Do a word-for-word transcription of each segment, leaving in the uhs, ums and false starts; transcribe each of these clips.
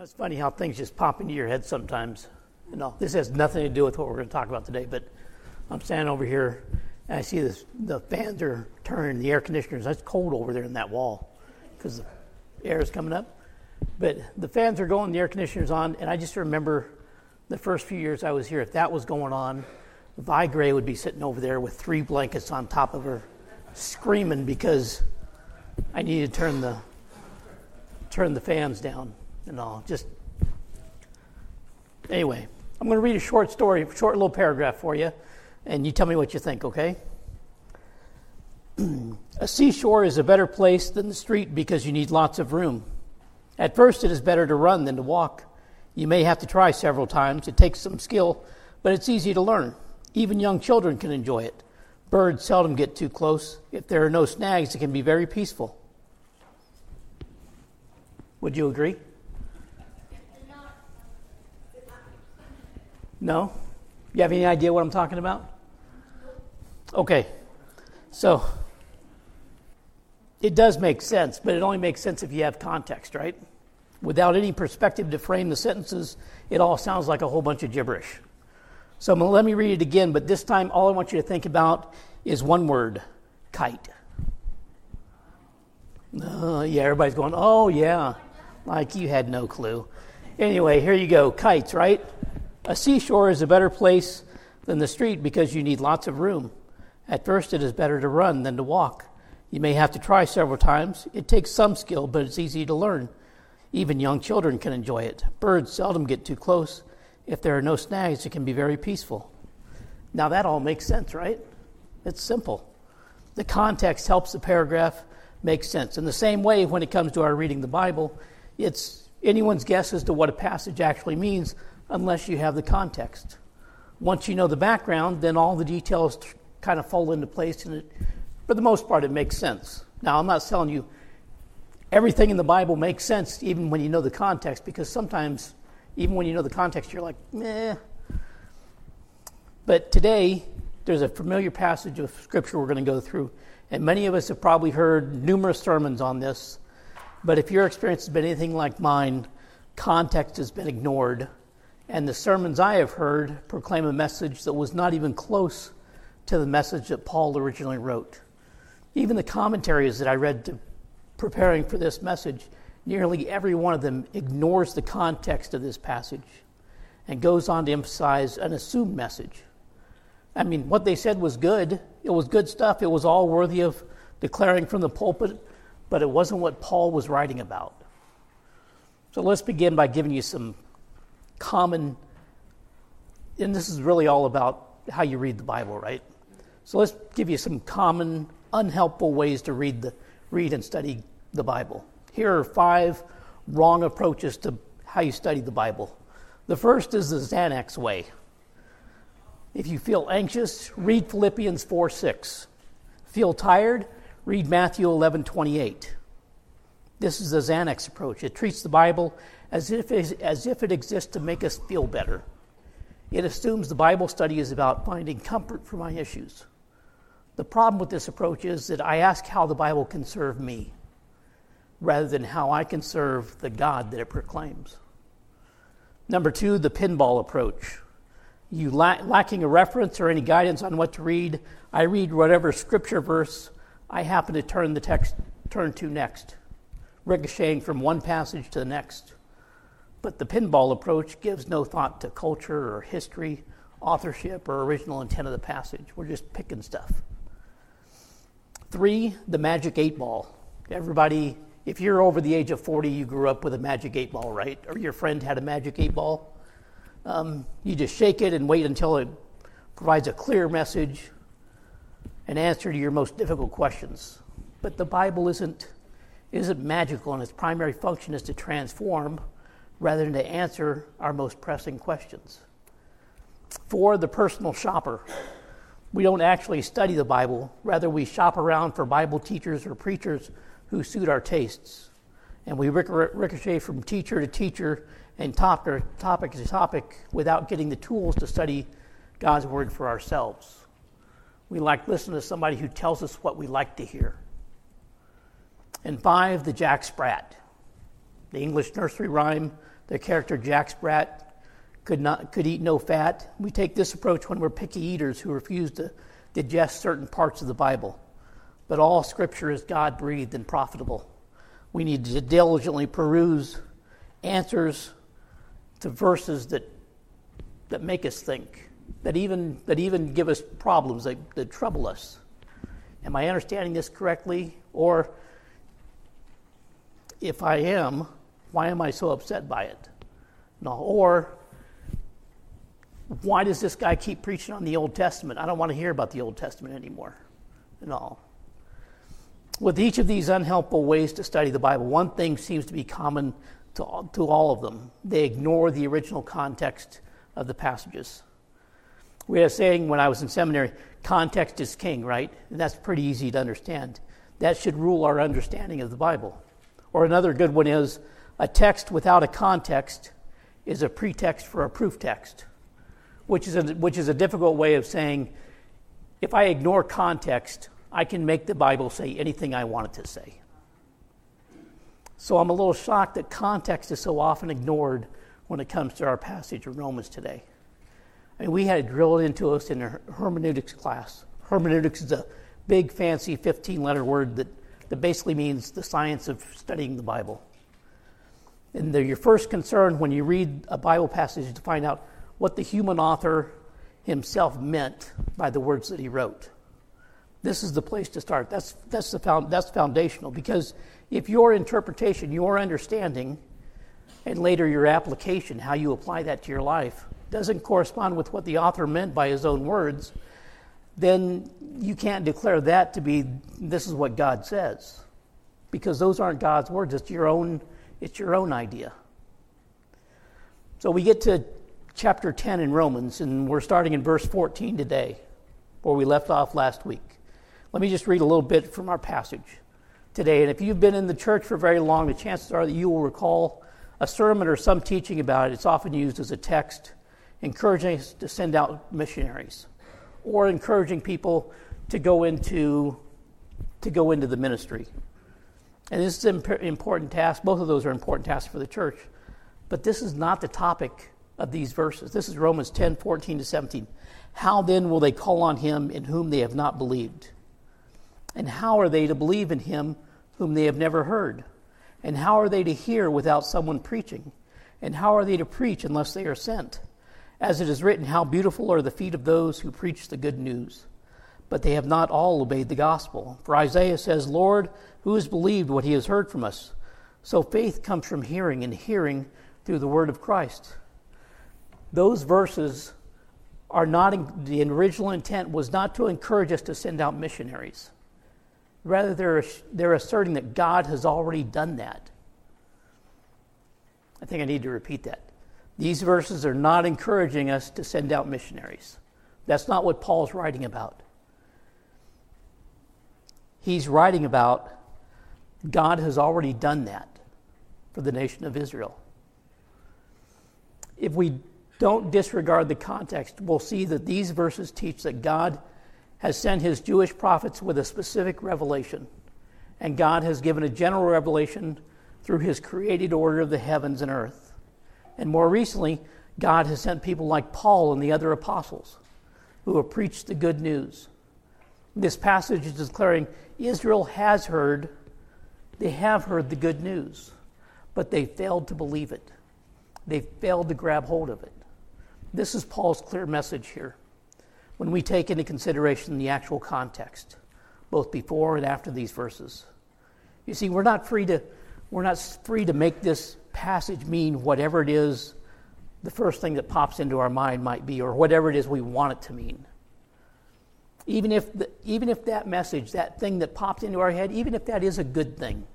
It's funny how things just pop into your head sometimes. You know, this has nothing to do with what we're going to talk about today, but I'm standing over here and I see this, the fans are turning, the air conditioners. It's cold over there in that wall because the air is coming up. But the fans are going, the air conditioner's on, and I just remember the first few years I was here, if that was going on, Vi Gray would be sitting over there with three blankets on top of her, screaming because I needed to turn the turn the fans down and all. Just anyway, I'm going to read a short story, short little paragraph for you, and you tell me what you think, okay? A seashore is a better place than the street because you need lots of room. At first, it is better to run than to walk. You may have to try several times. It takes some skill, but it's easy to learn. Even young children can enjoy it. Birds seldom get too close. If there are no snags, it can be very peaceful. Would you agree? No? You have any idea what I'm talking about? Okay. So, it does make sense, but it only makes sense if you have context, right? Without any perspective to frame the sentences, it all sounds like a whole bunch of gibberish. So let me read it again, but this time all I want you to think about is one word, kite. Uh, yeah, everybody's going, oh yeah, like you had no clue. Anyway, here you go, kites, right? A seashore is a better place than the street because you need lots of room. At first, it is better to run than to walk. You may have to try several times. It takes some skill, but it's easy to learn. Even young children can enjoy it. Birds seldom get too close. If there are no snags, it can be very peaceful. Now that all makes sense, right? It's simple. The context helps the paragraph make sense. In the same way, when it comes to our reading the Bible, it's anyone's guess as to what a passage actually means unless you have the context. Once you know the background, then all the details kind of fall into place, and it, for the most part, it makes sense. Now, I'm not telling you everything in the Bible makes sense even when you know the context, because sometimes even when you know the context, you're like, meh. But today, there's a familiar passage of Scripture we're going to go through, and many of us have probably heard numerous sermons on this, but if your experience has been anything like mine, context has been ignored, and the sermons I have heard proclaim a message that was not even close to the message that Paul originally wrote. Even the commentaries that I read to preparing for this message, nearly every one of them ignores the context of this passage and goes on to emphasize an assumed message. I mean, what they said was good. It was good stuff. It was all worthy of declaring from the pulpit, but it wasn't what Paul was writing about. So let's begin by giving you some common, and this is really all about how you read the Bible, right? So let's give you some common, unhelpful ways to read the read and study the Bible. Here are five wrong approaches to how you study the Bible. The first is the Xanax way. If you feel anxious, read Philippians four six. Feel tired? Read Matthew eleven twenty-eight. This is the Xanax approach. It treats the Bible as if, as if it exists to make us feel better. It assumes the Bible study is about finding comfort for my issues. The problem with this approach is that I ask how the Bible can serve me, rather than how I can serve the God that it proclaims. Number two, the pinball approach. You la- lacking a reference or any guidance on what to read, I read whatever scripture verse I happen to turn the text turn to next, ricocheting from one passage to the next. But the pinball approach gives no thought to culture or history, authorship, or original intent of the passage. We're just picking stuff. Three, the magic eight ball. Everybody, if you're over the age of forty, you grew up with a magic eight ball, right? Or your friend had a magic eight ball. Um, you just shake it and wait until it provides a clear message, an answer to your most difficult questions. But the Bible isn't, isn't magical, and its primary function is to transform rather than to answer our most pressing questions. Four, the personal shopper. We don't actually study the Bible. Rather, we shop around for Bible teachers or preachers who suit our tastes. And we ricochet from teacher to teacher and topic to topic without getting the tools to study God's Word for ourselves. We like listening to somebody who tells us what we like to hear. And five, the Jack Sprat. The English nursery rhyme, The character Jack Sprat could not could eat no fat. We take this approach when we're picky eaters who refuse to digest certain parts of the Bible. But all Scripture is God-breathed and profitable. We need to diligently peruse answers to verses that that make us think, that even that even give us problems, that, that trouble us. Am I understanding this correctly? Or if I am, why am I so upset by it? No. Or why does this guy keep preaching on the Old Testament? I don't want to hear about the Old Testament anymore. No. With each of these unhelpful ways to study the Bible, one thing seems to be common to all, to all of them. They ignore the original context of the passages. We had a saying when I was in seminary, context is king, right? And that's pretty easy to understand. That should rule our understanding of the Bible. Or another good one is, a text without a context is a pretext for a proof text, which is a, which is a difficult way of saying, if I ignore context, I can make the Bible say anything I want it to say. So I'm a little shocked that context is so often ignored when it comes to our passage of Romans today. I mean, we had it drilled into us in a hermeneutics class. Hermeneutics is a big, fancy fifteen-letter word that, that basically means the science of studying the Bible. And the, your first concern when you read a Bible passage is to find out what the human author himself meant by the words that he wrote. This is the place to start. That's that's the found, that's foundational, because if your interpretation, your understanding, and later your application, how you apply that to your life, doesn't correspond with what the author meant by his own words, then you can't declare that to be, this is what God says, because those aren't God's words. It's your own, it's your own idea. So we get to chapter ten in Romans, and we're starting in verse fourteen today, where we left off last week. Let me just read a little bit from our passage today. And if you've been in the church for very long, the chances are that you will recall a sermon or some teaching about it. It's often used as a text encouraging us to send out missionaries or encouraging people to go into to go into the ministry. And this is an important task. Both of those are important tasks for the church. But this is not the topic of these verses. This is Romans ten, fourteen to seventeen. How then will they call on him in whom they have not believed? And how are they to believe in him whom they have never heard? And how are they to hear without someone preaching? And how are they to preach unless they are sent? As it is written, how beautiful are the feet of those who preach the good news. But they have not all obeyed the gospel. For Isaiah says, Lord, who has believed what he has heard from us? So faith comes from hearing, and hearing through the word of Christ. Those verses are not, the original intent was not to encourage us to send out missionaries. Rather, they're, they're asserting that God has already done that. I think I need to repeat that. These verses are not encouraging us to send out missionaries. That's not what Paul's writing about. He's writing about God has already done that for the nation of Israel. If we don't disregard the context, we'll see that these verses teach that God has sent his Jewish prophets with a specific revelation, and God has given a general revelation through his created order of the heavens and earth. And more recently, God has sent people like Paul and the other apostles who have preached the good news. This passage is declaring Israel has heard, they have heard the good news, but they failed to believe it. They failed to grab hold of it. This is Paul's clear message here when we take into consideration the actual context, both before and after these verses. You see, we're not free to we're not free to make this passage mean whatever it is the first thing that pops into our mind might be, or whatever it is we want it to mean. Even if the, even if that message, that thing that popped into our head, even if that is a good thing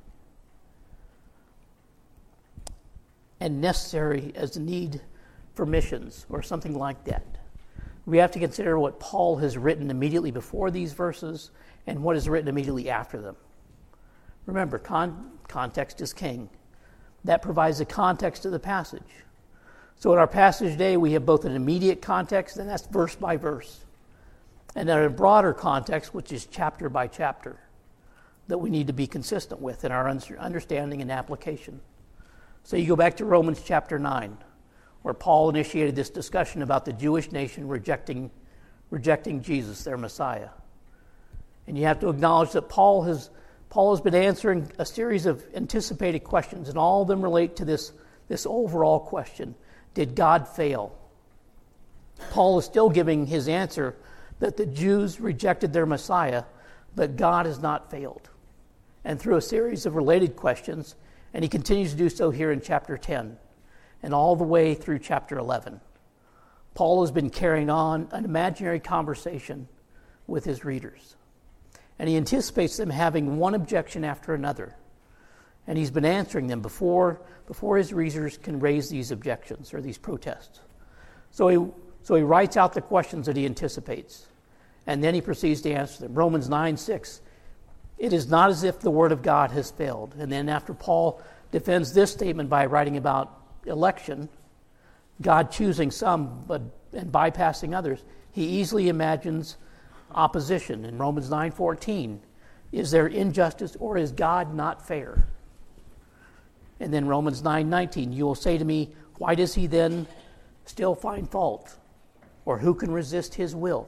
and necessary as a need for missions or something like that, we have to consider what Paul has written immediately before these verses and what is written immediately after them. Remember, con- context is king. That provides the context of the passage. So in our passage today, we have both an immediate context, and that's verse by verse, and then a broader context, which is chapter by chapter, that we need to be consistent with in our understanding and application. So you go back to Romans chapter nine, where Paul initiated this discussion about the Jewish nation rejecting, rejecting Jesus, their Messiah. And you have to acknowledge that Paul has Paul has been answering a series of anticipated questions, and all of them relate to this, this overall question: did God fail? Paul is still giving his answer that the Jews rejected their Messiah, but God has not failed. And through a series of related questions, and he continues to do so here in chapter ten, and all the way through chapter eleven, Paul has been carrying on an imaginary conversation with his readers. And he anticipates them having one objection after another. And he's been answering them before, before his readers can raise these objections or these protests. So he, so he writes out the questions that he anticipates. And then he proceeds to answer them. Romans nine six, it is not as if the word of God has failed. And then after Paul defends this statement by writing about election, God choosing some but and bypassing others, he easily imagines opposition. In Romans nine fourteen, is there injustice, or is God not fair? And then Romans nine nineteen, you will say to me, why does he then still find fault? Or who can resist his will?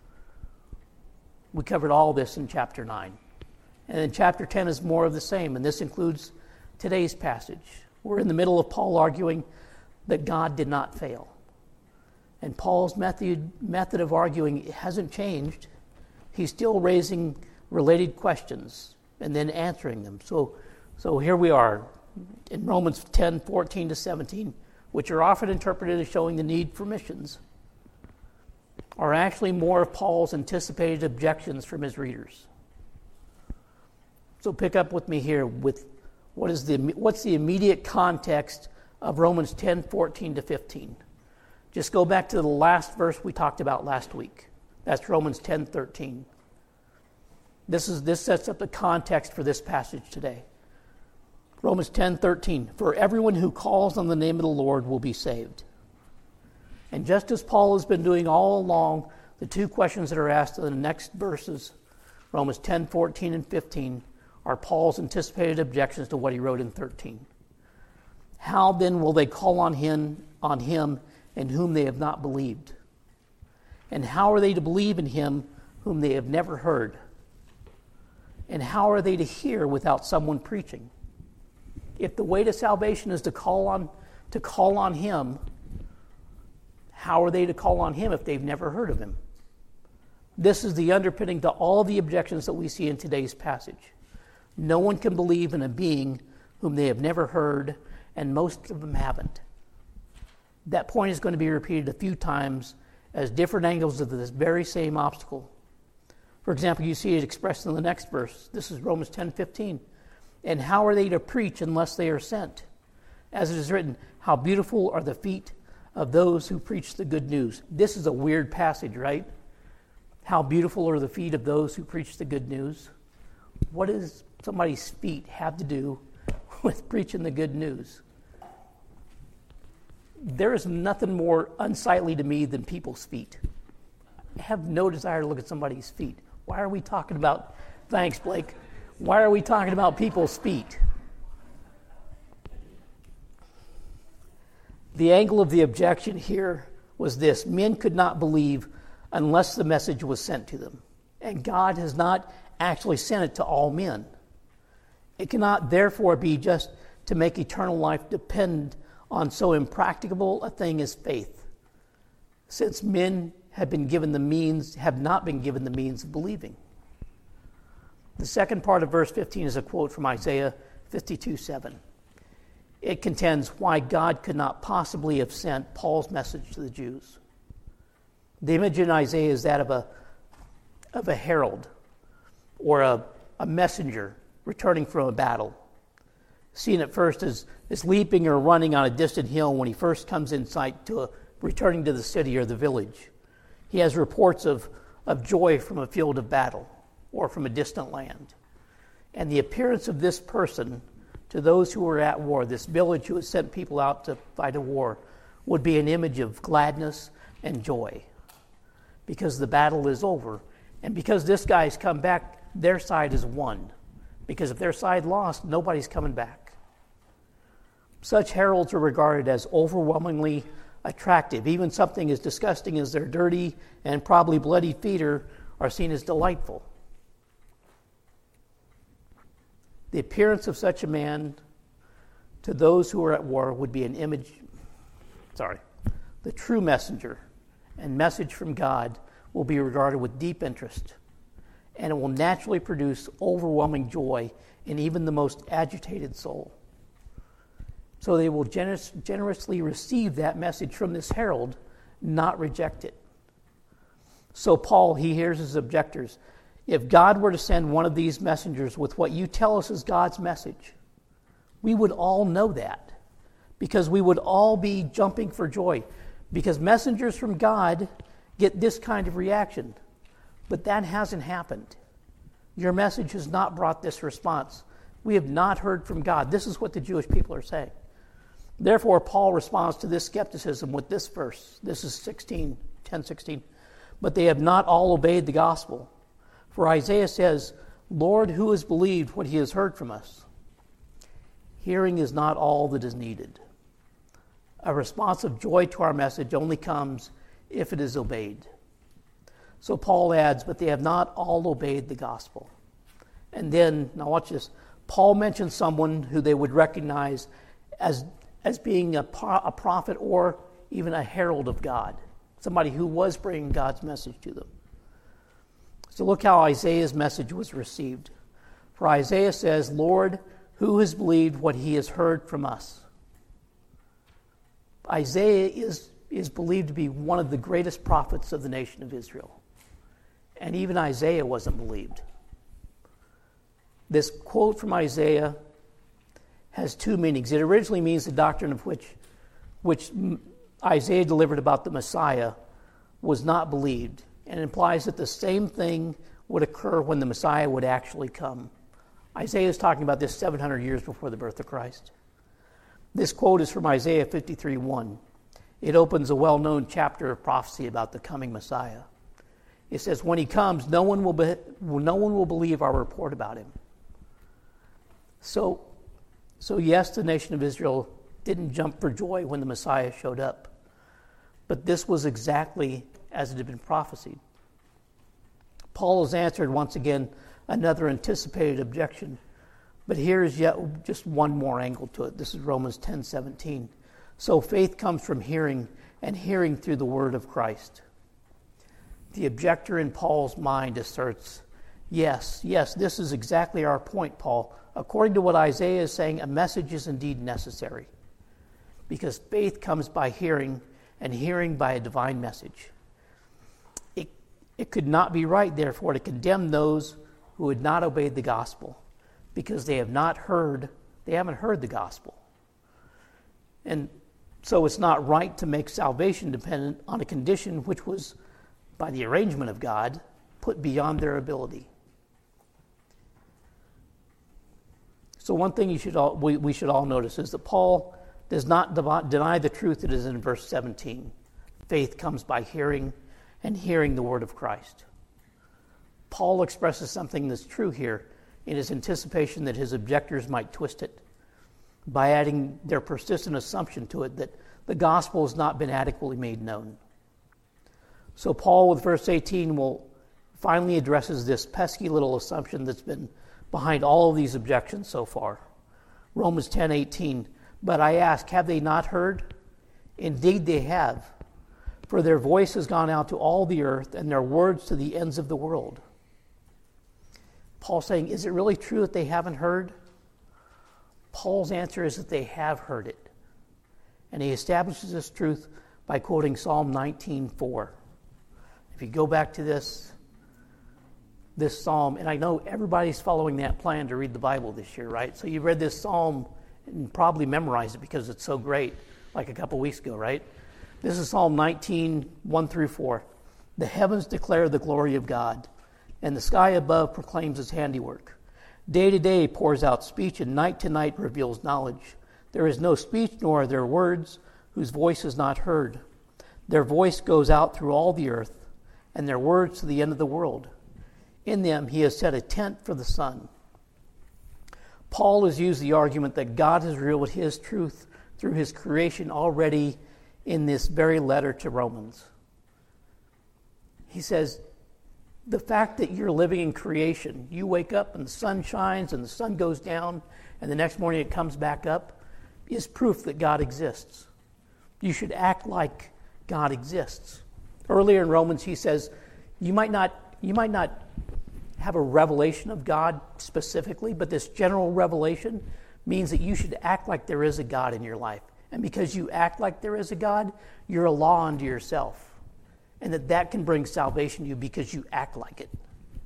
We covered all this in chapter nine. And then chapter ten is more of the same, and this includes today's passage. We're in the middle of Paul arguing that God did not fail. And Paul's method, method of arguing hasn't changed. He's still raising related questions and then answering them. So, so here we are in Romans ten fourteen to seventeen, which are often interpreted as showing the need for missions, are actually more of Paul's anticipated objections from his readers. So pick up with me here with what is the what's the immediate context of Romans ten fourteen to fifteen. Just go back to the last verse we talked about last week. That's Romans ten thirteen. This is this sets up the context for this passage today. Romans ten thirteen. For everyone who calls on the name of the Lord will be saved. And just as Paul has been doing all along, the two questions that are asked in the next verses, Romans ten fourteen and fifteen, are Paul's anticipated objections to what he wrote in thirteen. How then will they call on him on him in whom they have not believed? And how are they to believe in him whom they have never heard? And how are they to hear without someone preaching? If the way to salvation is to call on to call on him, how are they to call on him if they've never heard of him? This is the underpinning to all the objections that we see in today's passage. No one can believe in a being whom they have never heard, and most of them haven't. That point is going to be repeated a few times as different angles of this very same obstacle. For example, you see it expressed in the next verse. This is Romans ten fifteen. And how are they to preach unless they are sent? As it is written, how beautiful are the feet of those who preach the good news. This is a weird passage, right? How beautiful are the feet of those who preach the good news. What does somebody's feet have to do with preaching the good news? There is nothing more unsightly to me than people's feet. I have no desire to look at somebody's feet. Why are we talking about, thanks Blake, why are we talking about people's feet? The angle of the objection here was this: men could not believe unless the message was sent to them. And God has not actually sent it to all men. It cannot therefore be just to make eternal life depend on so impracticable a thing as faith, since men have been given the means, have not been given the means of believing. The second part of verse fifteen is a quote from Isaiah fifty-two seven. It contends why God could not possibly have sent Paul's message to the Jews. The image in Isaiah is that of a, of a herald or a, a messenger returning from a battle. Seen at first as, as leaping or running on a distant hill when he first comes in sight to a, returning to the city or the village. He has reports of, of joy from a field of battle or from a distant land. And the appearance of this person to those who were at war, this village who has sent people out to fight a war, would be an image of gladness and joy. Because the battle is over. And because this guy's come back, their side is won. Because if their side lost, nobody's coming back. Such heralds are regarded as overwhelmingly attractive. Even something as disgusting as their dirty and probably bloody feet are, are seen as delightful. The appearance of such a man to those who are at war would be an image, sorry, the true messenger and message from God will be regarded with deep interest, and it will naturally produce overwhelming joy in even the most agitated soul. So they will generous, generously receive that message from this herald, not reject it. So Paul, he hears his objectors. If God were to send one of these messengers with what you tell us is God's message, we would all know that, because we would all be jumping for joy, because messengers from God get this kind of reaction. But that hasn't happened. Your message has not brought this response. We have not heard from God. This is what the Jewish people are saying. Therefore, Paul responds to this skepticism with this verse. This is sixteen, ten, sixteen. But they have not all obeyed the gospel. For Isaiah says, Lord, who has believed what he has heard from us? Hearing is not all that is needed. A response of joy to our message only comes if it is obeyed. So Paul adds, but they have not all obeyed the gospel. And then, now watch this, Paul mentions someone who they would recognize as, as being a, a prophet or even a herald of God, somebody who was bringing God's message to them. So look how Isaiah's message was received. For Isaiah says, Lord, who has believed what he has heard from us? Isaiah is, is believed to be one of the greatest prophets of the nation of Israel. And even Isaiah wasn't believed. This quote from Isaiah has two meanings. It originally means the doctrine of which, which Isaiah delivered about the Messiah was not believed, and implies that the same thing would occur when the Messiah would actually come. Isaiah is talking about this seven hundred years before the birth of Christ. This quote is from Isaiah fifty-three one. It opens a well-known chapter of prophecy about the coming Messiah. It says, when he comes, no one will be, no one will believe our report about him. So, so yes, the nation of Israel didn't jump for joy when the Messiah showed up. But this was exactly as it had been prophesied. Paul has answered once again another anticipated objection. But here is yet just one more angle to it. This is Romans ten seventeen. So faith comes from hearing, and hearing through the word of Christ. The objector in Paul's mind asserts, yes, yes, this is exactly our point, Paul. According to what Isaiah is saying, a message is indeed necessary. Because faith comes by hearing, and hearing by a divine message. It, it could not be right, therefore, to condemn those who had not obeyed the gospel, because they have not heard, they haven't heard the gospel. And so it's not right to make salvation dependent on a condition which was, by the arrangement of God, put beyond their ability. So one thing you should all, we, we should all notice is that Paul does not deny the truth that is in verse seventeen. Faith comes by hearing, and hearing the word of Christ. Paul expresses something that's true here in his anticipation that his objectors might twist it by adding their persistent assumption to it that the gospel has not been adequately made known. So Paul, with verse eighteen, will finally addresses this pesky little assumption that's been behind all of these objections so far. Romans ten eighteen. But I ask, have they not heard? Indeed they have. For their voice has gone out to all the earth, and their words to the ends of the world. Paul's saying, is it really true that they haven't heard? Paul's answer is that they have heard it. And he establishes this truth by quoting Psalm nineteen four. If you go back to this, this psalm, and I know everybody's following that plan to read the Bible this year, right? So you read this psalm and probably memorized it because it's so great, like a couple weeks ago, right? This is Psalm nineteen, one through four. The heavens declare the glory of God, and the sky above proclaims his handiwork. Day to day pours out speech, and night to night reveals knowledge. There is no speech, nor are there words, whose voice is not heard. Their voice goes out through all the earth, and their words to the end of the world. In them he has set a tent for the sun. Paul has used the argument that God has revealed his truth through his creation already in this very letter to Romans. He says, the fact that you're living in creation, you wake up and the sun shines and the sun goes down and the next morning it comes back up, is proof that God exists. You should act like God exists. Earlier in Romans, he says, you might not, you might not have a revelation of God specifically, but this general revelation means that you should act like there is a God in your life. And because you act like there is a God, you're a law unto yourself. And that that can bring salvation to you because you act like it.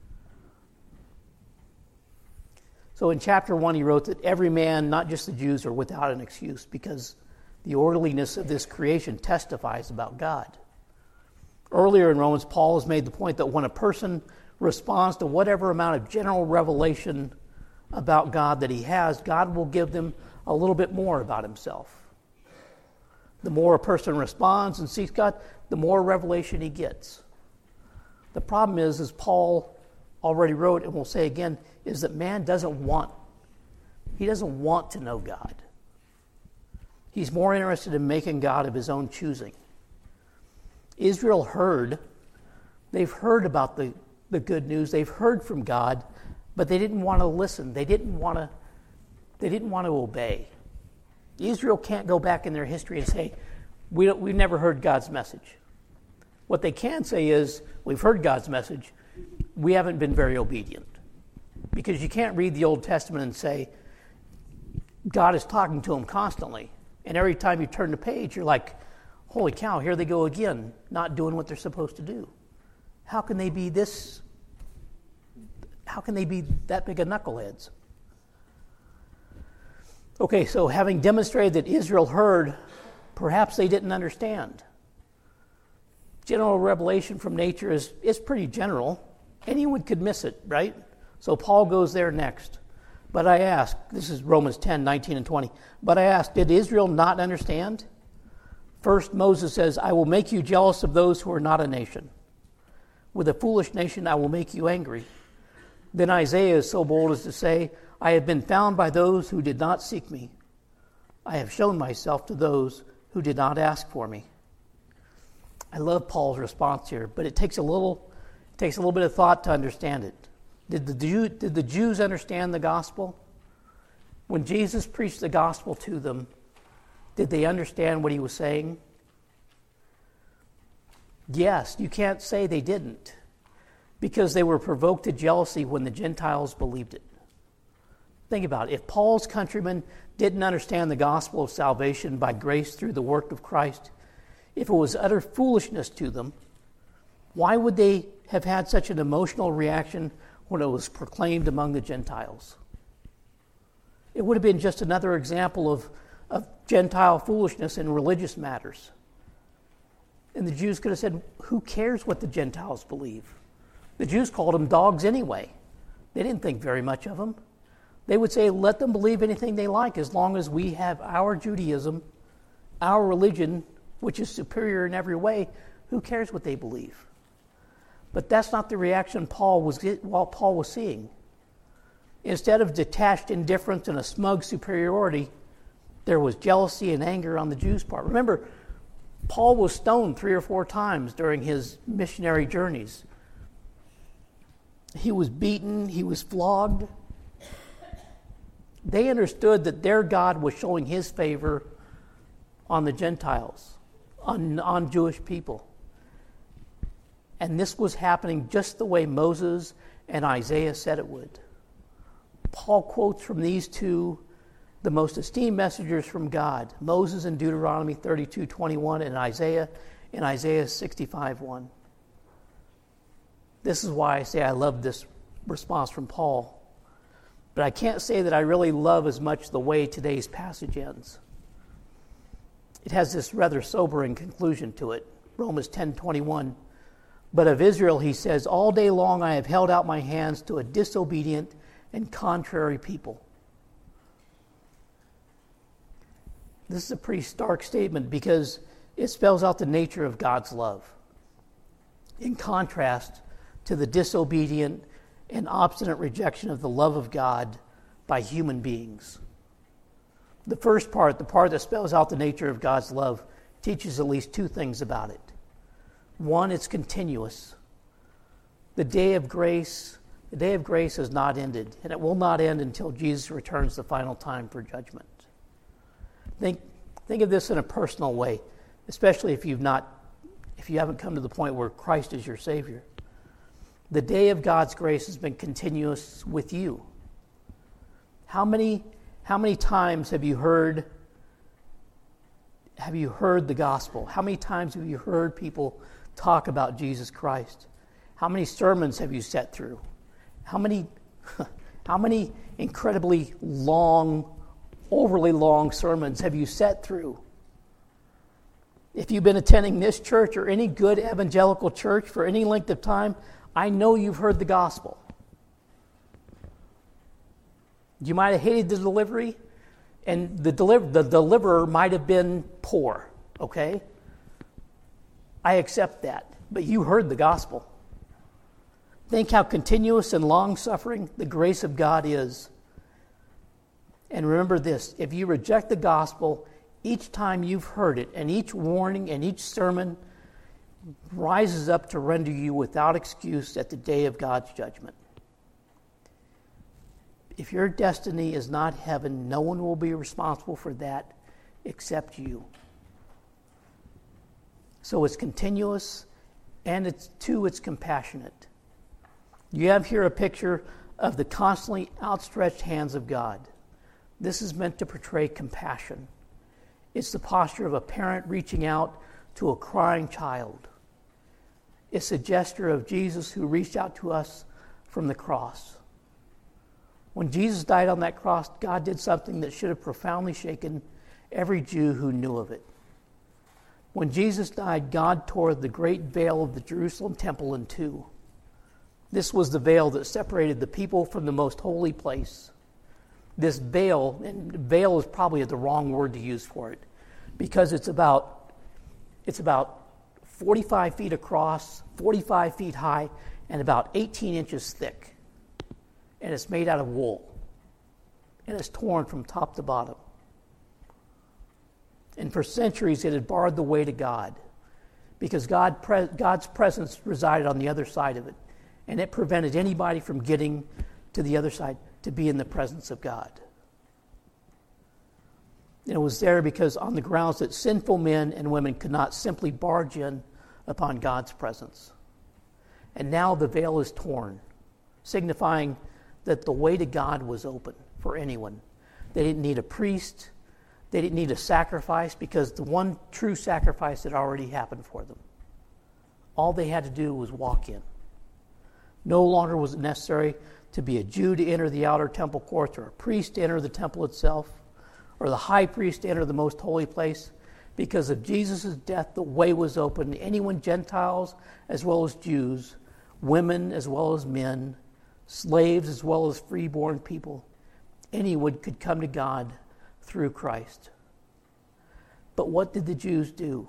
So in chapter one, he wrote that every man, not just the Jews, are without an excuse because the orderliness of this creation testifies about God. Earlier in Romans, Paul has made the point that when a person responds to whatever amount of general revelation about God that he has, God will give them a little bit more about himself. The more a person responds and seeks God, the more revelation he gets. The problem is, as Paul already wrote, and we'll say again, is that man doesn't want, he doesn't want to know God. He's more interested in making God of his own choosing. Israel heard, they've heard about the, the good news, they've heard from God, but they didn't want to listen. They didn't want to, they didn't want to obey. Israel can't go back in their history and say, we don't, we've never heard God's message. What they can say is, we've heard God's message, we haven't been very obedient. Because you can't read the Old Testament and say, God is talking to them constantly. And every time you turn the page, you're like, holy cow, here they go again, not doing what they're supposed to do. How can they be this, how can they be that big of knuckleheads? Okay, so having demonstrated that Israel heard, perhaps they didn't understand. General revelation from nature is, is pretty general. Anyone could miss it, right? So Paul goes there next. But I ask, this is Romans ten, nineteen and twenty. But I ask, did Israel not understand? First, Moses says, I will make you jealous of those who are not a nation. With a foolish nation, I will make you angry. Then Isaiah is so bold as to say, I have been found by those who did not seek me. I have shown myself to those who did not ask for me. I love Paul's response here, but it takes a little, it takes a little bit of thought to understand it. Did the, Jew, did the Jews understand the gospel? When Jesus preached the gospel to them, did they understand what he was saying? Yes, you can't say they didn't, because they were provoked to jealousy when the Gentiles believed it. Think about it. If Paul's countrymen didn't understand the gospel of salvation by grace through the work of Christ, if it was utter foolishness to them, why would they have had such an emotional reaction when it was proclaimed among the Gentiles? It would have been just another example of, of Gentile foolishness in religious matters. And the Jews could have said, who cares what the Gentiles believe? The Jews called them dogs anyway. They didn't think very much of them. They would say, let them believe anything they like as long as we have our Judaism, our religion, which is superior in every way. Who cares what they believe? But that's not the reaction Paul was, well, Paul was seeing. Instead of detached indifference and a smug superiority, there was jealousy and anger on the Jews' part. Remember, Paul was stoned three or four times during his missionary journeys. He was beaten, he was flogged. They understood that their God was showing his favor on the Gentiles, on, on Jewish people. And this was happening just the way Moses and Isaiah said it would. Paul quotes from these two the most esteemed messengers from God, Moses in Deuteronomy thirty-two twenty-one and Isaiah in Isaiah sixty-five one. This is why I say I love this response from Paul. But I can't say that I really love as much the way today's passage ends. It has this rather sobering conclusion to it. Romans ten twenty-one. But of Israel, he says, all day long I have held out my hands to a disobedient and contrary people. This is a pretty stark statement because it spells out the nature of God's love. In contrast to the disobedient and obstinate rejection of the love of God by human beings. The first part, the part that spells out the nature of God's love, teaches at least two things about it. One, it's continuous. The day of grace, the day of grace has not ended, and it will not end until Jesus returns the final time for judgment. Think, think of this in a personal way, especially if you've not, if you haven't come to the point where Christ is your Savior. The day of God's grace has been continuous with you. How many, how many times have you heard, have you heard the gospel? How many times have you heard people talk about Jesus Christ? How many sermons have you sat through? How many, how many incredibly long, overly long sermons have you sat through? If you've been attending this church or any good evangelical church for any length of time, I know you've heard the gospel. You might have hated the delivery, and the, deliver, the deliverer might have been poor, okay? I accept that, but you heard the gospel. Think how continuous and long-suffering the grace of God is. And remember this, if you reject the gospel, each time you've heard it, and each warning and each sermon rises up to render you without excuse at the day of God's judgment. If your destiny is not heaven, no one will be responsible for that except you. So it's continuous, and it's two, it's compassionate. You have here a picture of the constantly outstretched hands of God. This is meant to portray compassion. It's the posture of a parent reaching out to a crying child. It's a gesture of Jesus who reached out to us from the cross. When Jesus died on that cross, God did something that should have profoundly shaken every Jew who knew of it. When Jesus died, God tore the great veil of the Jerusalem temple in two. This was the veil that separated the people from the most holy place. This veil, and veil is probably the wrong word to use for it, because it's about, it's about forty-five feet across, forty-five feet high, and about eighteen inches thick. And it's made out of wool. And it's torn from top to bottom. And for centuries it had barred the way to God, because God, God's presence resided on the other side of it. And it prevented anybody from getting to the other side to be in the presence of God. And it was there because on the grounds that sinful men and women could not simply barge in upon God's presence. And now the veil is torn, signifying that the way to God was open for anyone. They didn't need a priest. They didn't need a sacrifice, because the one true sacrifice had already happened for them. All they had to do was walk in. No longer was it necessary to be a Jew to enter the outer temple courts, or a priest to enter the temple itself, or the high priest to enter the most holy place. Because of Jesus' death, the way was open. Anyone, Gentiles as well as Jews, women as well as men, slaves as well as freeborn people, anyone could come to God through Christ. But what did the Jews do?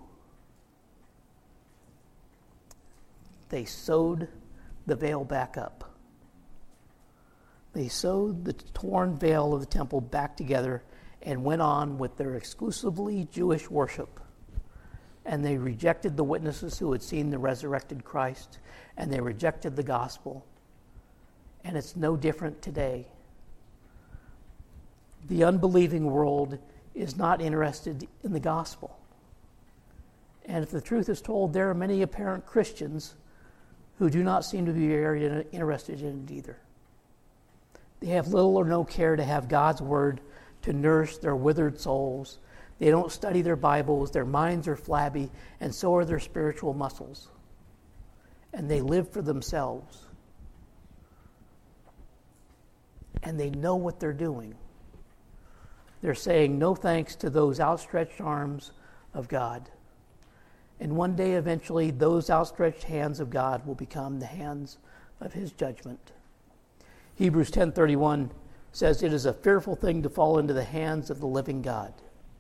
They sewed the veil back up. They sewed the torn veil of the temple back together and went on with their exclusively Jewish worship. And they rejected the witnesses who had seen the resurrected Christ, and they rejected the gospel. And it's no different today. The unbelieving world is not interested in the gospel. And if the truth is told, there are many apparent Christians who do not seem to be very interested in it either. They have little or no care to have God's word to nourish their withered souls. They don't study their Bibles, their minds are flabby, and so are their spiritual muscles. And they live for themselves. And they know what they're doing. They're saying no thanks to those outstretched arms of God. And one day, eventually, those outstretched hands of God will become the hands of his judgment. Hebrews ten thirty-one says, "It is a fearful thing to fall into the hands of the living God."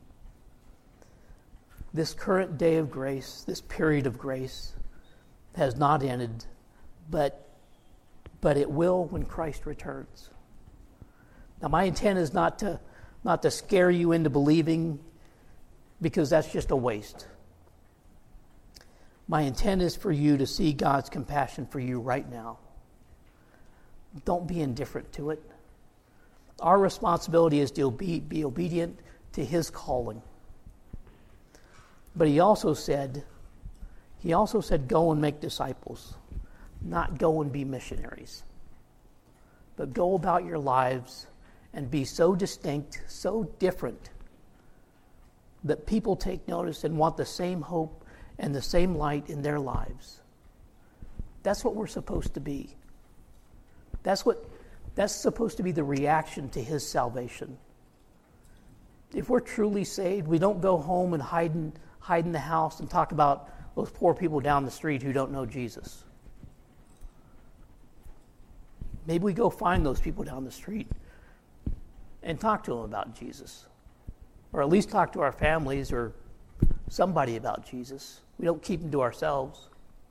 This current day of grace, this period of grace, has not ended, but, but it will when Christ returns. Now, my intent is not to not to scare you into believing, because that's just a waste. My intent is for you to see God's compassion for you right now. Don't be indifferent to it. Our responsibility is to be, be obedient to His calling. But He also said, He also said, go and make disciples, not go and be missionaries. But go about your lives and be so distinct, so different, that people take notice and want the same hope and the same light in their lives. That's what we're supposed to be. That's what that's supposed to be the reaction to His salvation. If we're truly saved, we don't go home and hide in, hide in the house and talk about those poor people down the street who don't know Jesus. Maybe we go find those people down the street and talk to them about Jesus. Or at least talk to our families or somebody about Jesus. We don't keep them to ourselves.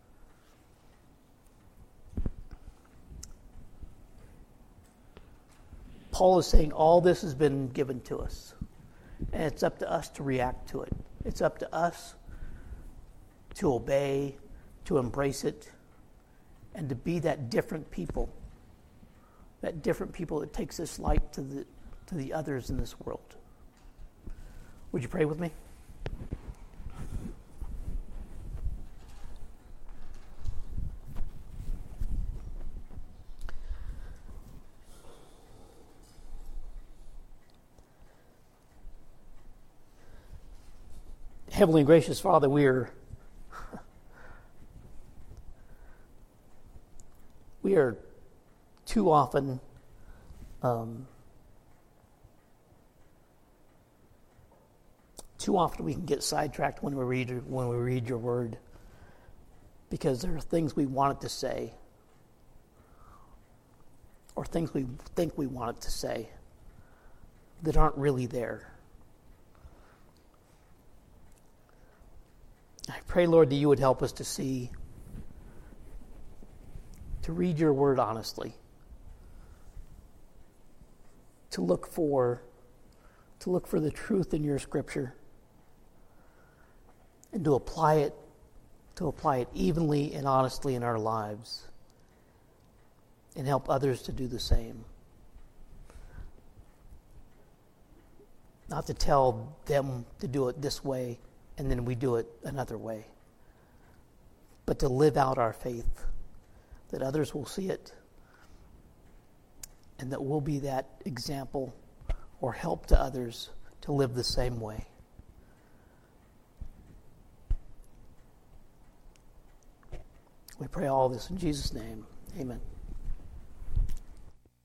Paul is saying all this has been given to us. And it's up to us to react to it. It's up to us to obey, to embrace it, and to be that different people. That different people that takes this light to the to the others in this world. Would you pray with me? Heavenly and gracious Father, we are we are too often um, too often we can get sidetracked when we read when we read your word, because there are things we want it to say, or things we think we want it to say that aren't really there. I pray, Lord, that you would help us to see, to read your word honestly, to look for, to look for the truth in your scripture, and to apply it, to apply it evenly and honestly in our lives, and help others to do the same. Not to tell them to do it this way, and then we do it another way, but to live out our faith, that others will see it, and that we'll be that example or help to others to live the same way. We pray all this in Jesus' name. Amen.